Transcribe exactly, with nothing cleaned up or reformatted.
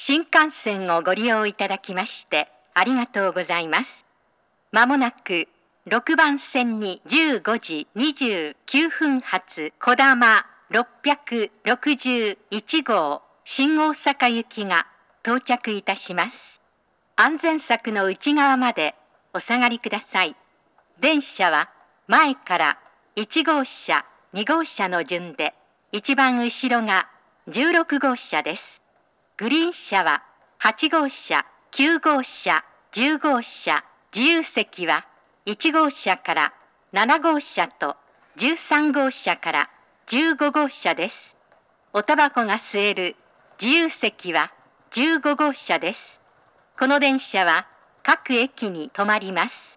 新幹線をご利用いただきましてありがとうございます。まもなくろくばん線にじゅうごじにじゅうきゅうふん発こだまろっぴゃくろくじゅういち号新大阪行きが到着いたします。安全柵の内側までお下がりください。電車は前からいち号車、に号車の順で、一番後ろがじゅうろく号車です。グリーン車ははち号車、きゅう号車、じゅう号車、自由席はいち号車からなな号車とじゅうさん号車からじゅうご号車です。おタバコが吸える自由席はじゅうご号車です。この電車は各駅に止まります。